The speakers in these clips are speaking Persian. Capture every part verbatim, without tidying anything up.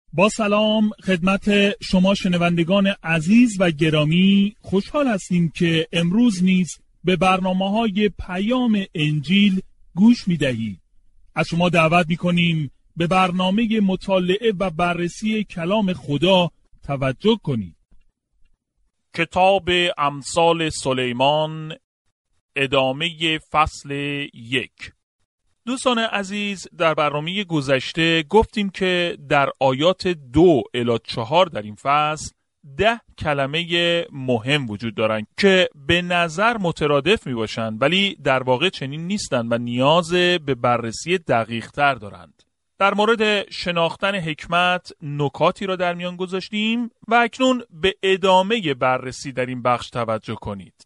با سلام خدمت شما شنوندگان عزیز و گرامی، خوشحال هستیم که امروز نیز به برنامه‌های پیام انجیل گوش می‌دهید. از شما دعوت می‌کنیم به برنامه مطالعه و بررسی کلام خدا توجه کنید. کتاب امثال سلیمان، ادامه فصل یک. دوستان عزیز، در برنامه گذشته گفتیم که در آیات دو الی چهار در این فصل ده کلمه مهم وجود دارند که به نظر مترادف می باشند ولی در واقع چنین نیستند و نیاز به بررسی دقیق تر دارند. در مورد شناختن حکمت نکاتی را در میان گذاشتیم و اکنون به ادامه بررسی در این بخش توجه کنید.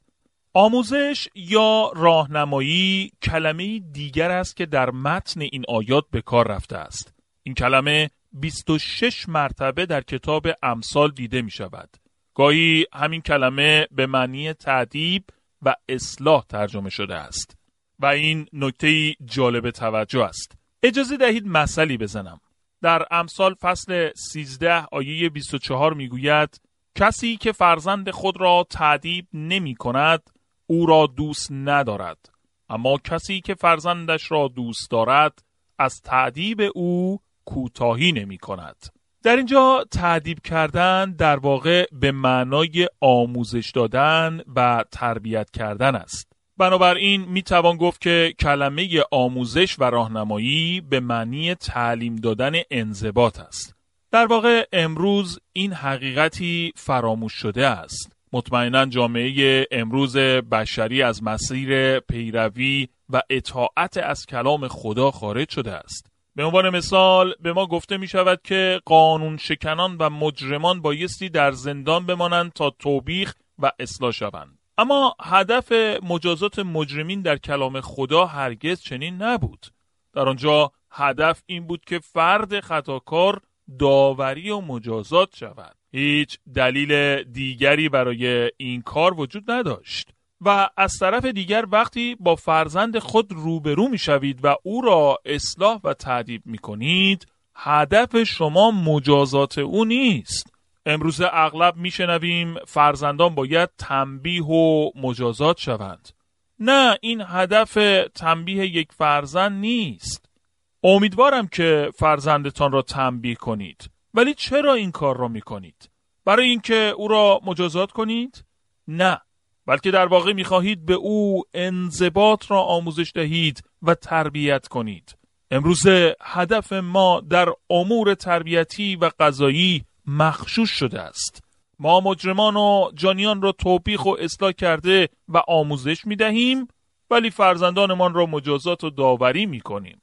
آموزش یا راهنمایی کلمه دیگر است که در متن این آیات به کار رفته است. این کلمه بیست و شش مرتبه در کتاب امثال دیده می شود. گاهی همین کلمه به معنی تأدیب و اصلاح ترجمه شده است و این نکته جالب توجه است. اجازه دهید مثلی بزنم. در امثال فصل سیزده آیه بیست و چهار می گوید کسی که فرزند خود را تأدیب نمی کند او را دوست ندارد، اما کسی که فرزندش را دوست دارد از تأدیب او کوتاهی نمی کند. در اینجا تأدیب کردن در واقع به معنای آموزش دادن و تربیت کردن است. بنابراین می توان گفت که کلمه آموزش و راهنمایی به معنی تعلیم دادن انضباط است. در واقع امروز این حقیقتی فراموش شده است. مطمئناً جامعه امروز بشری از مسیر پیروی و اطاعت از کلام خدا خارج شده است. به عنوان مثال به ما گفته می شود که قانون شکنان و مجرمان بایستی در زندان بمانند تا توبیخ و اصلاح شوند. اما هدف مجازات مجرمین در کلام خدا هرگز چنین نبود. در آنجا هدف این بود که فرد خطاکار داوری و مجازات شود. هیچ دلیل دیگری برای این کار وجود نداشت. و از طرف دیگر وقتی با فرزند خود روبرو می شوید و او را اصلاح و تأدیب می کنید، هدف شما مجازات او نیست. امروز اغلب می شنویم فرزندان باید تنبیه و مجازات شوند. نه، این هدف تنبیه یک فرزند نیست. امیدوارم که فرزندتان را تنبیه کنید. ولی چرا این کار را می کنید؟ برای اینکه او را مجازات کنید؟ نه، بلکه در واقع می خواهید به او انضباط را آموزش دهید و تربیت کنید. امروز هدف ما در امور تربیتی و قضایی مغشوش شده است. ما مجرمان و جانیان را توبیخ و اصلاح کرده و آموزش می دهیم، ولی فرزندانمان را مجازات و داوری می کنیم.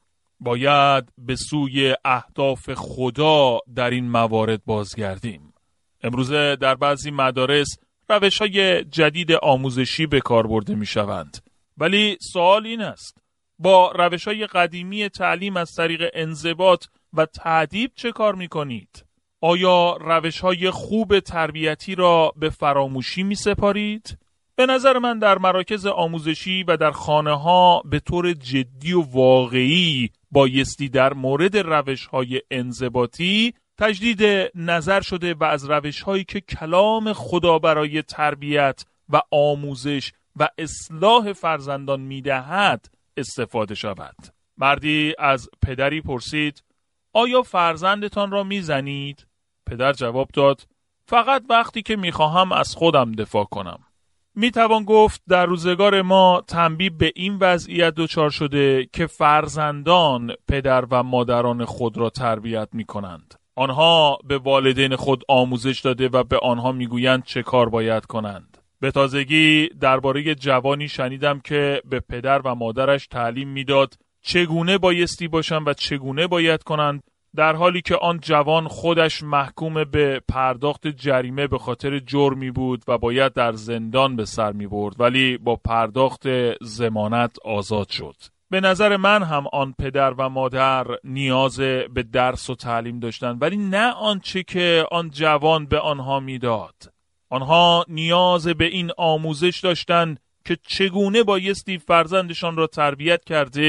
باید به سوی اهداف خدا در این موارد بازگردیم. امروزه در بعضی مدارس روش‌های جدید آموزشی به کار برده می‌شوند. ولی سوال این است: با روش‌های قدیمی تعلیم از طریق انضباط و تأدیب چه کار می‌کنید؟ آیا روش‌های خوب تربیتی را به فراموشی می‌سپارید؟ به نظر من در مراکز آموزشی و در خانه‌ها به طور جدی و واقعی بایستی در مورد روش‌های انضباطی تجدید نظر شده و از روش‌هایی که کلام خدا برای تربیت و آموزش و اصلاح فرزندان می‌دهد استفاده شود. مردی از پدری پرسید: آیا فرزندتان را می‌زنید؟ پدر جواب داد: فقط وقتی که می‌خواهم از خودم دفاع کنم. می‌توان گفت در روزگار ما تنبیه به این وضعیت دچار شده که فرزندان پدر و مادران خود را تربیت می‌کنند. آنها به والدین خود آموزش داده و به آنها میگویند چه کار باید کنند. به تازگی درباره جوانی شنیدم که به پدر و مادرش تعلیم میداد چگونه بایستی باشند و چگونه باید کنند، در حالی که آن جوان خودش محکوم به پرداخت جریمه به خاطر جرمی بود و باید در زندان به سر می برد، ولی با پرداخت ضمانت آزاد شد. به نظر من هم آن پدر و مادر نیاز به درس و تعلیم داشتند، ولی نه آنچه که آن جوان به آنها میداد. آنها نیاز به این آموزش داشتند که چگونه بایستی فرزندشان را تربیت کرده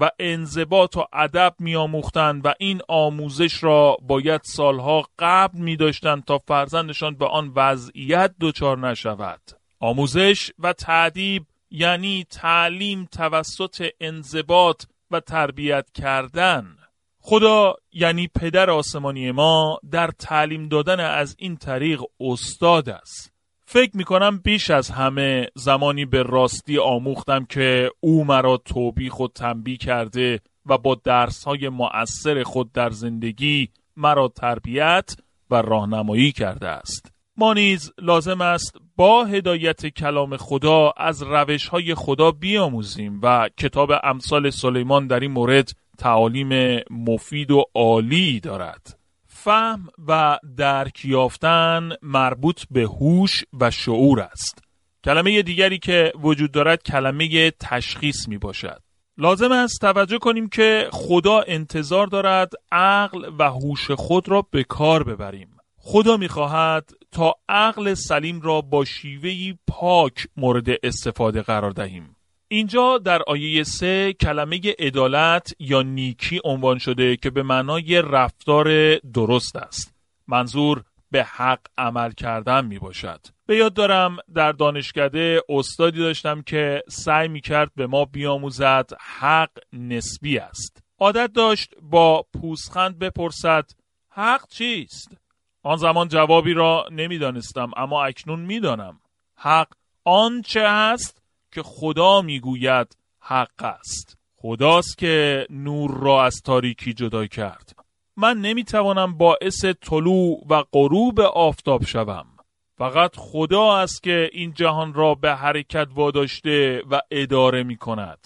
و انضباط و ادب می‌آموختند و این آموزش را باید سالها قبل می‌داشتند تا فرزندشان به آن وضعیت دچار نشود. آموزش و تأدیب یعنی تعلیم توسط انضباط و تربیت کردن. خدا یعنی پدر آسمانی ما در تعلیم دادن از این طریق استاد است. فکر میکنم بیش از همه زمانی به راستی آموختم که او مرا توبیخ و تنبیه کرده و با درس‌های مؤثر خود در زندگی مرا تربیت و راهنمایی کرده است. ما نیز لازم است با هدایت کلام خدا از روش‌های خدا بیاموزیم و کتاب امثال سلیمان در این مورد تعالیم مفید و عالی دارد. فهم و درک یافتن مربوط به هوش و شعور است. کلمه دیگری که وجود دارد کلمه تشخیص می باشد. لازم است توجه کنیم که خدا انتظار دارد عقل و هوش خود را به کار ببریم. خدا می خواهد تا عقل سلیم را با شیوهی پاک مورد استفاده قرار دهیم. اینجا در آیه سه کلمه عدالت یا نیکی عنوان شده که به معنای رفتار درست است. منظور به حق عمل کردن می باشد. به یاد دارم در دانشکده استادی داشتم که سعی می کرد به ما بیاموزد حق نسبی است. عادت داشت با پوزخند بپرسد حق چیست؟ آن زمان جوابی را نمی دانستم، اما اکنون می دانم. حق آن چه هست که خدا میگوید حق است. خداست که نور را از تاریکی جدا کرد. من نمیتوانم باعث طلوع و غروب آفتاب شوم. فقط خدا است که این جهان را به حرکت واداشته و اداره میکند.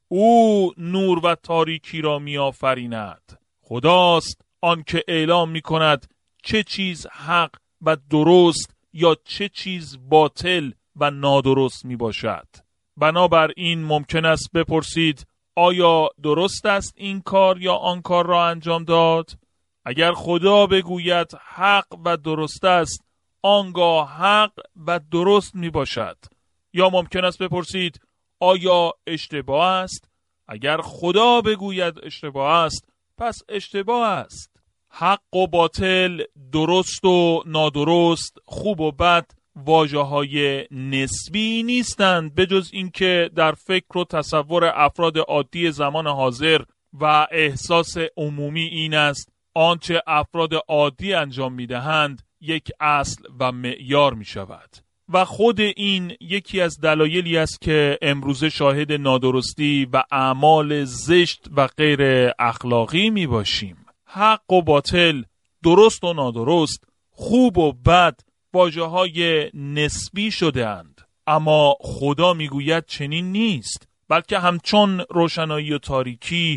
او نور و تاریکی را میآفریند. خداست آن که اعلام میکند چه چیز حق و درست یا چه چیز باطل و نادرست میباشد. بنابراین ممکن است بپرسید آیا درست است این کار یا آن کار را انجام داد؟ اگر خدا بگوید حق و درست است، آنگاه حق و درست می باشد. یا ممکن است بپرسید آیا اشتباه است؟ اگر خدا بگوید اشتباه است، پس اشتباه است. حق و باطل، درست و نادرست، خوب و بد واژه‌های نسبی نیستند، به جز اینکه در فکر و تصور افراد عادی زمان حاضر و احساس عمومی این است آنچه افراد عادی انجام می‌دهند یک اصل و معیار می‌شود و خود این یکی از دلایلی است که امروزه شاهد نادرستی و اعمال زشت و غیر اخلاقی می‌باشیم. حق و باطل، درست و نادرست، خوب و بد واژه‌های نسبی شده اند، اما خدا میگوید چنین نیست، بلکه همچون روشنایی و تاریکی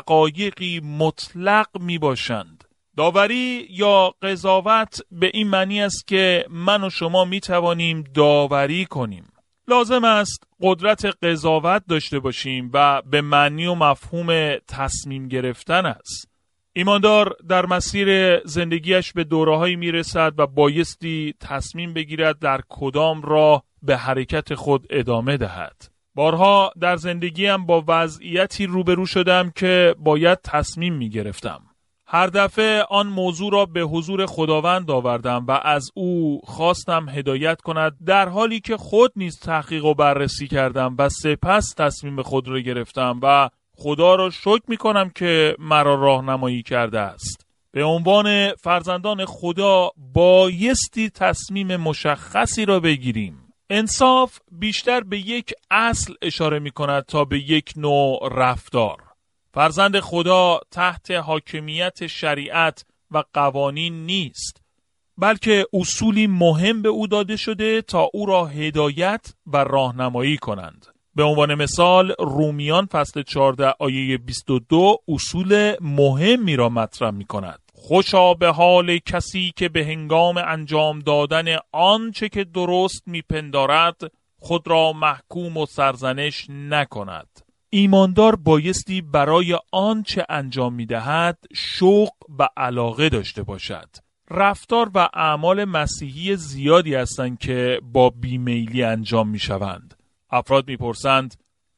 حقایقی مطلق میباشند. داوری یا قضاوت به این معنی است که من و شما میتوانیم داوری کنیم. لازم است قدرت قضاوت داشته باشیم و به معنی و مفهوم تصمیم گرفتن است. ایماندار در مسیر زندگیش به دوره‌هایی میرسد و بایستی تصمیم بگیرد در کدام راه به حرکت خود ادامه دهد. بارها در زندگیم با وضعیتی روبرو شدم که باید تصمیم میگرفتم. هر دفعه آن موضوع را به حضور خداوند آوردم و از او خواستم هدایت کند، در حالی که خود نیز تحقیق و بررسی کردم و سپس تصمیم خود را گرفتم و خدا را شکر می کنم که مرا راهنمایی کرده است. به عنوان فرزندان خدا بایستی تصمیم مشخصی را بگیریم. انصاف بیشتر به یک اصل اشاره می کند تا به یک نوع رفتار. فرزند خدا تحت حاکمیت شریعت و قوانین نیست، بلکه اصولی مهم به او داده شده تا او را هدایت و راهنمایی کنند. به عنوان مثال رومیان فصل چهارده آیه بیست و دو اصول مهمی را مطرح می کند. خوشا به حال کسی که به هنگام انجام دادن آنچه که درست می پندارد خود را محکوم و سرزنش نکند. ایماندار بایستی برای آنچه انجام می دهد شوق و علاقه داشته باشد. رفتار و اعمال مسیحی زیادی هستند که با بیمیلی انجام می شوند. افراد می پرسند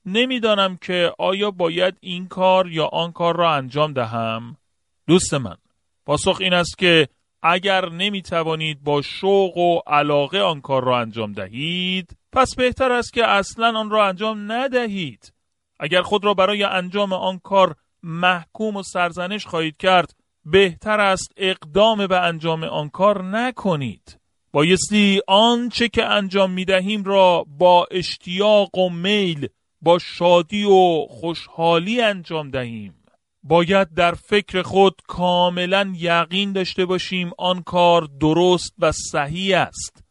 نمیدانم که آیا باید این کار یا آن کار را انجام دهم. دوست من، پاسخ این است که اگر نمیتوانید با شوق و علاقه آن کار را انجام دهید، پس بهتر است که اصلا آن را انجام ندهید. اگر خود را برای انجام آن کار محکوم و سرزنش خواهید کرد، بهتر است اقدام به انجام آن کار نکنید. بایستی آنچه که انجام میدهیم را با اشتیاق و میل، با شادی و خوشحالی انجام دهیم. باید در فکر خود کاملا یقین داشته باشیم آن کار درست و صحیح است.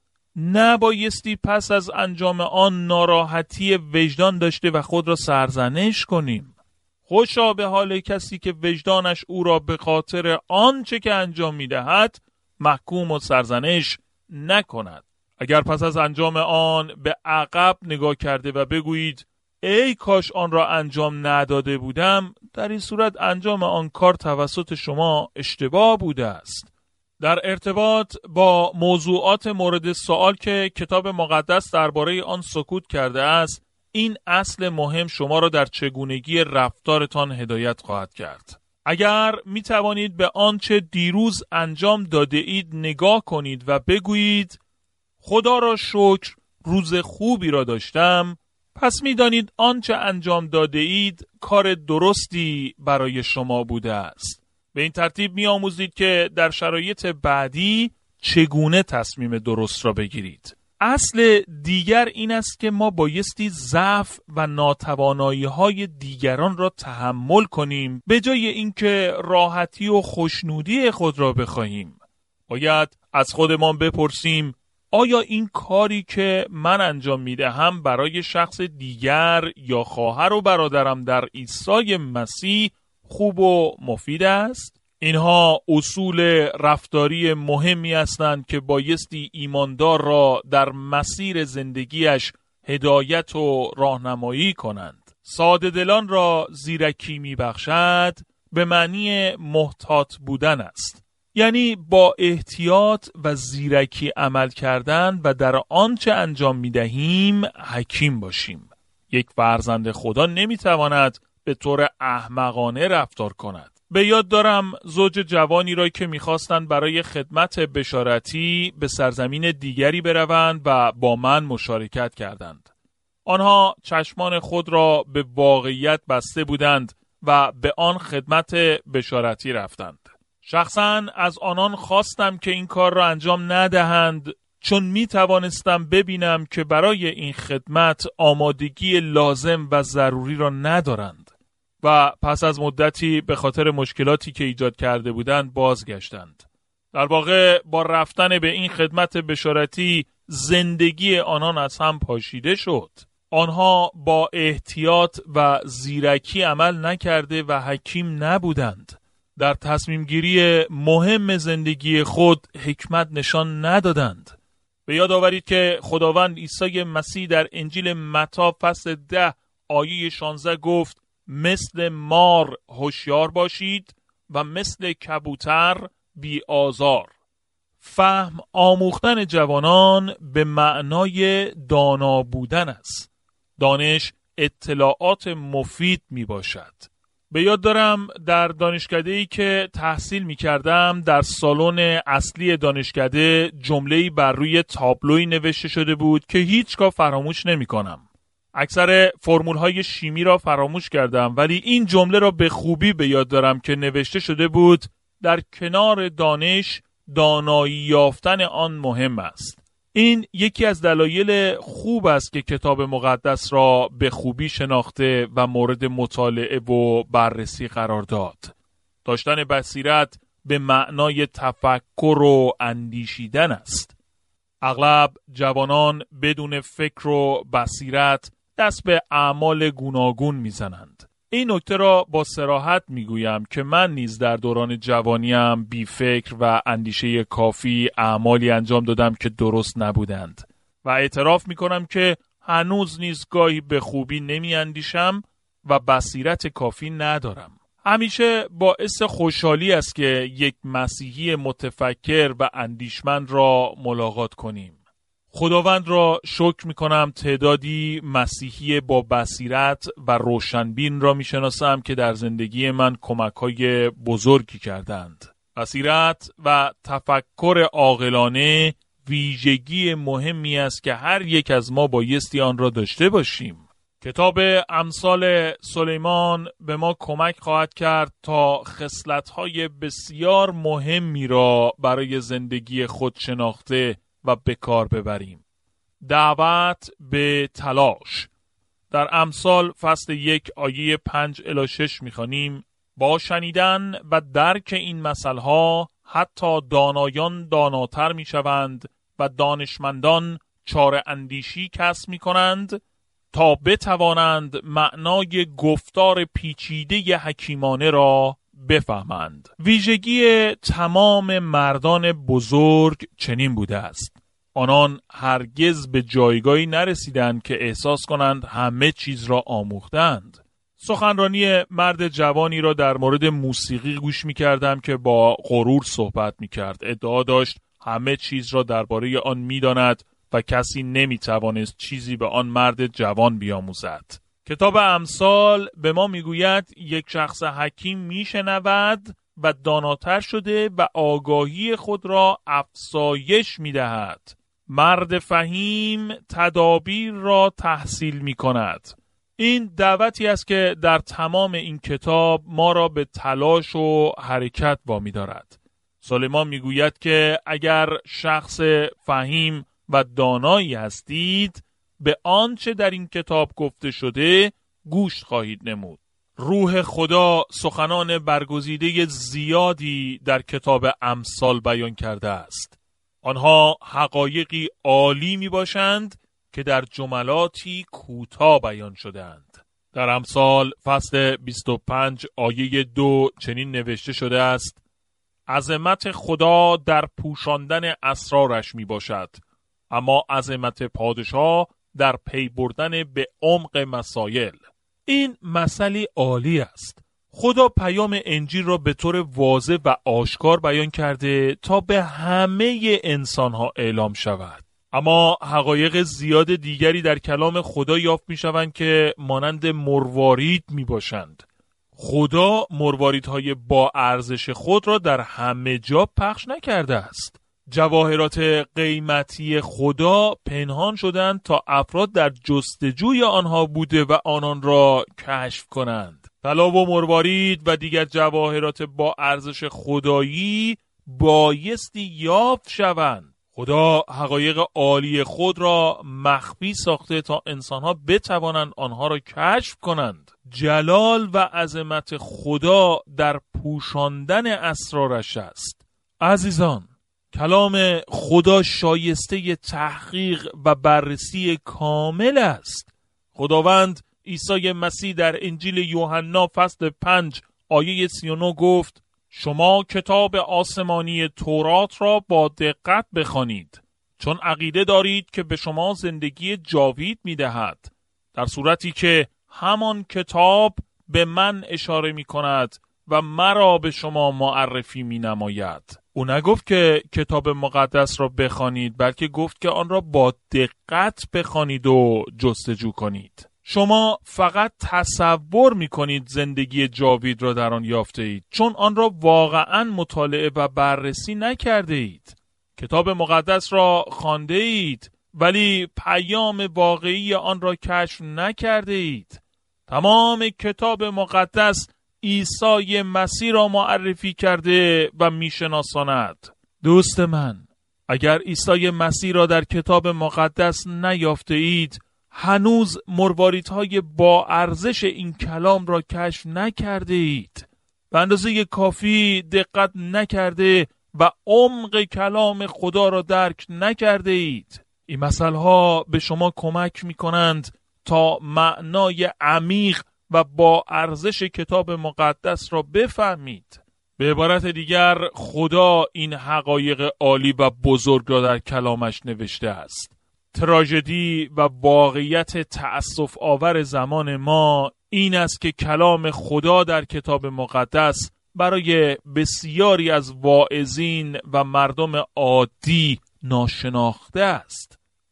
نبایستی پس از انجام آن ناراحتی وجدان داشته و خود را سرزنش کنیم. خوشا به حال کسی که وجدانش او را به خاطر آنچه که انجام می‌دهد محکوم و سرزنش نکند. اگر پس از انجام آن به عقب نگاه کرده و بگویید ای کاش آن را انجام نداده بودم، در این صورت انجام آن کار توسط شما اشتباه بوده است. در ارتباط با موضوعات مورد سوال که کتاب مقدس درباره آن سکوت کرده است، این اصل مهم شما را در چگونگی رفتارتان هدایت خواهد کرد. اگر می توانید به آنچه دیروز انجام داده اید نگاه کنید و بگویید خدا را شکر روز خوبی را داشتم، پس می دانید آنچه انجام داده اید کار درستی برای شما بوده است. به این ترتیب می آموزید که در شرایط بعدی چگونه تصمیم درست را بگیرید. اصل دیگر این است که ما بایستی ضعف و ناتوانایی‌های دیگران را تحمل کنیم به جای اینکه راحتی و خوشنودی خود را بخواهیم. باید از خودمان بپرسیم آیا این کاری که من انجام میدهم برای شخص دیگر یا خواهر و برادرم در عیسی مسیح خوب و مفید است؟ اینها اصول رفتاری مهمی هستند که بایستی ایماندار را در مسیر زندگیش هدایت و راهنمایی کنند. ساده دلان را زیرکی میبخشد به معنی محتاط بودن است. یعنی با احتیاط و زیرکی عمل کردن و در آنچه انجام میدهیم حکیم باشیم. یک فرزند خدا نمیتواند به طور احمقانه رفتار کند. به یاد دارم زوج جوانی را که میخواستند برای خدمت بشارتی به سرزمین دیگری بروند و با من مشارکت کردند. آنها چشمان خود را به واقعیت بسته بودند و به آن خدمت بشارتی رفتند. شخصاً از آنان خواستم که این کار را انجام ندهند، چون می توانستم ببینم که برای این خدمت آمادگی لازم و ضروری را ندارند و پس از مدتی به خاطر مشکلاتی که ایجاد کرده بودند بازگشتند. در واقع با رفتن به این خدمت بشارتی زندگی آنان از هم پاشیده شد. آنها با احتیاط و زیرکی عمل نکرده و حکیم نبودند. در تصمیم گیری مهم زندگی خود حکمت نشان ندادند. به یاد آورید که خداوند عیسی مسیح در انجیل متی فصل ده آیه شانزده گفت مثل مار هوشیار باشید و مثل کبوتر بی آزار. فهم آموختن جوانان به معنای دانا بودن است. دانش اطلاعات مفید می باشد. به یاد دارم در دانشکده‌ای که تحصیل می کردم در سالن اصلی دانشکده جمله‌ای بر روی تابلوی نوشته شده بود که هیچگاه فراموش نمی کنم. اکثر فرمول‌های شیمی را فراموش کردم، ولی این جمله را به خوبی به یاد دارم که نوشته شده بود در کنار دانش دانایی یافتن آن مهم است. این یکی از دلایل خوب است که کتاب مقدس را به خوبی شناخته و مورد مطالعه و بررسی قرار داد. داشتن بصیرت به معنای تفکر و اندیشیدن است. اغلب جوانان بدون فکر و بصیرت دست به اعمال گوناگون میزنند. این نکته را با صراحت میگویم که من نیز در دوران جوانیم بی فکر و اندیشه کافی اعمالی انجام دادم که درست نبودند و اعتراف میکنم که هنوز نیز گاهی به خوبی نمی اندیشم و بصیرت کافی ندارم. همیشه باعث خوشحالی است که یک مسیحی متفکر و اندیشمند را ملاقات کنیم. خداوند را شکر می‌کنم تعدادی مسیحی با بصیرت و روشنبین را می‌شناسم که در زندگی من کمک‌های بزرگی کردند. بصیرت و تفکر عاقلانه ویژگی مهمی است که هر یک از ما بایستی آن را داشته باشیم. کتاب امثال سلیمان به ما کمک خواهد کرد تا خصلت‌های بسیار مهمی را برای زندگی خود شناخته و به کار ببریم. دعوت به تلاش. در امثال فصل یک آیه پنج الی شش می‌خوانیم: با شنیدن و درک این مثل‌ها حتی دانایان داناتر می‌شوند و دانشمندان چاره اندیشی کسب می‌کنند تا بتوانند معنای گفتار پیچیده حکیمانه را بفهمند. ویژگی تمام مردان بزرگ چنین بوده است: آنان هرگز به جایگاهی نرسیدند که احساس کنند همه چیز را آموختند. سخنرانی مرد جوانی را در مورد موسیقی گوش می کردم که با غرور صحبت می کرد. ادعا داشت همه چیز را درباره آن می داند و کسی نمی توانست چیزی به آن مرد جوان بیاموزد. کتاب امثال به ما می گوید یک شخص حکیم می شنود و داناتر شده و آگاهی خود را افزایش می دهد. مرد فهیم تدابیر را تحصیل می کند. این دعوتی است که در تمام این کتاب ما را به تلاش و حرکت وامی دارد. سلیمان می گوید که اگر شخص فهیم و دانایی هستید به آنچه در این کتاب گفته شده گوش خواهید نمود. روح خدا سخنان برگزیده زیادی در کتاب امثال بیان کرده است. آنها حقایقی عالی می باشند که در جملاتی کوتاه بیان شدند. در امثال فصل بیست و پنج آیه دو چنین نوشته شده است: عظمت خدا در پوشاندن اسرارش می باشد، اما عظمت پادشاه در پی بردن به عمق مسائل. این مسئله عالی است. خدا پیام انجیل را به طور واضح و آشکار بیان کرده تا به همه انسانها اعلام شود. اما حقایق زیاد دیگری در کلام خدا یافت می شوند که مانند مروارید می باشند. خدا مرواریدهای با ارزش خود را در همه جا پخش نکرده است. جواهرات قیمتی خدا پنهان شدند تا افراد در جستجوی آنها بوده و آنان را کشف کنند. طلا و مروارید و دیگر جواهرات با ارزش خدایی بایستی یافت شوند. خدا حقایق عالی خود را مخفی ساخته تا انسانها بتوانند آنها را کشف کنند. جلال و عظمت خدا در پوشاندن اسرارش است. عزیزان، کلام خدا شایسته تحقیق و بررسی کامل است. خداوند عیسی مسیح در انجیل یوحنا فصل پنج آیه سی و نه گفت: شما کتاب آسمانی تورات را با دقت بخوانید، چون عقیده دارید که به شما زندگی جاوید می‌دهد، در صورتی که همان کتاب به من اشاره می‌کند و مرا به شما معرفی می‌نماید. او نگفت که کتاب مقدس را بخوانید، بلکه گفت که آن را با دقت بخوانید و جستجو کنید. شما فقط تصور می‌کنید زندگی جاوید را در آن یافته اید، چون آن را واقعاً مطالعه و بررسی نکرده اید. کتاب مقدس را خوانده اید، ولی پیام واقعی آن را کشف نکرده اید. تمام کتاب مقدس عیسی مسیح را معرفی کرده و میشناساند. دوست من، اگر عیسی مسیح را در کتاب مقدس نیافته اید، هنوز مرواریدهای با ارزش این کلام را کشف نکرده اید. به اندازه کافی دقت نکرده و عمق کلام خدا را درک نکرده اید. این مسائل ها به شما کمک می کنند تا معنای عمیق و با ارزش کتاب مقدس را بفهمید. به عبارت دیگر، خدا این حقایق عالی و بزرگ را در کلامش نوشته است. تراژدی و واقعیت تأسف آور زمان ما این است که کلام خدا در کتاب مقدس برای بسیاری از واعظین و مردم عادی ناشناخته است.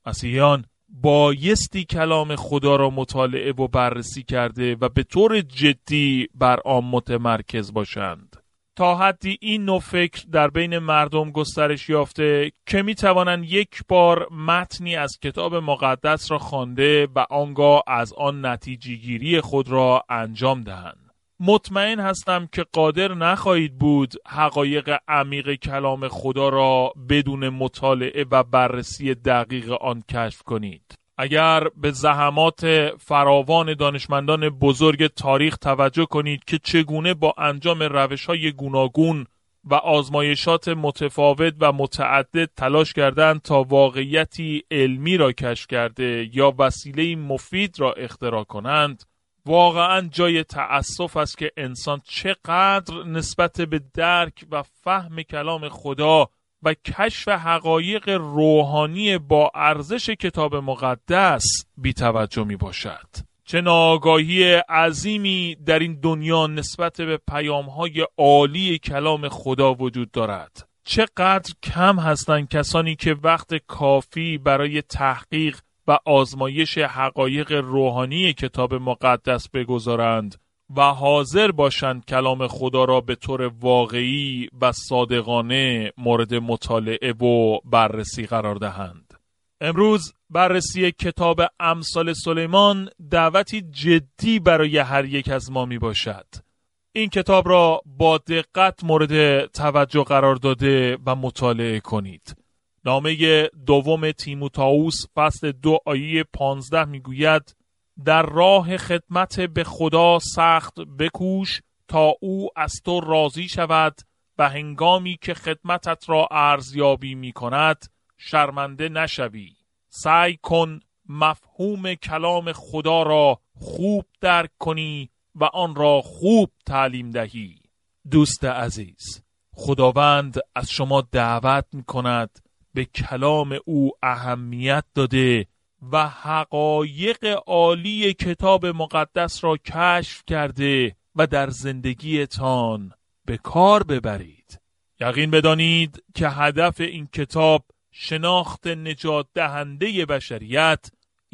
مسیحیان بایستی کلام خدا را مطالعه و بررسی کرده و به طور جدی بر آن متمرکز باشند. تا حدی این نوع فکر در بین مردم گسترش یافته که می توانند یک بار متنی از کتاب مقدس را خوانده و آنگاه از آن نتیجه گیری خود را انجام دهند. مطمئن هستم که قادر نخواهید بود حقایق عمیق کلام خدا را بدون مطالعه و بررسی دقیق آن کشف کنید. اگر به زحمات فراوان دانشمندان بزرگ تاریخ توجه کنید که چگونه با انجام روش‌های گوناگون و آزمایشات متفاوت و متعدد تلاش کردند تا واقعیتی علمی را کشف کرده یا وسیله مفید را اختراع کنند، واقعا جای تأسف است که انسان چقدر نسبت به درک و فهم کلام خدا و کشف حقایق روحانی با ارزش کتاب مقدس بی توجه می باشد. چه ناآگاهی عظیمی در این دنیا نسبت به پیام‌های عالی کلام خدا وجود دارد. چقدر کم هستند کسانی که وقت کافی برای تحقیق و آزمایش حقایق روحانی کتاب مقدس بگذارند و حاضر باشند کلام خدا را به طور واقعی و صادقانه مورد مطالعه و بررسی قرار دهند. امروز بررسی کتاب امثال سلیمان دعوتی جدی برای هر یک از ما می باشد. این کتاب را با دقت مورد توجه قرار داده و مطالعه کنید. نامه دوم تیموتائوس فصل دو آیه پانزده می گوید: در راه خدمت به خدا سخت بکوش تا او از تو راضی شود و هنگامی که خدمتت را ارزیابی می کند شرمنده نشوی. سعی کن مفهوم کلام خدا را خوب درک کنی و آن را خوب تعلیم دهی. دوست عزیز، خداوند از شما دعوت می کند به کلام او اهمیت داده و حقایق عالی کتاب مقدس را کشف کرده و در زندگیتان به کار ببرید. یقین بدانید که هدف این کتاب شناخت نجات دهنده بشریت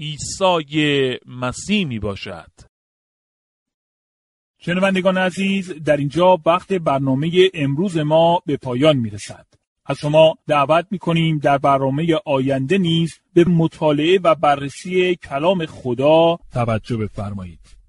عیسی مسیح می باشد. شنوندگان عزیز، در اینجا وقت برنامه امروز ما به پایان می رسد. از شما دعوت می‌کنیم در برنامه آینده نیز به مطالعه و بررسی کلام خدا توجه بفرمایید.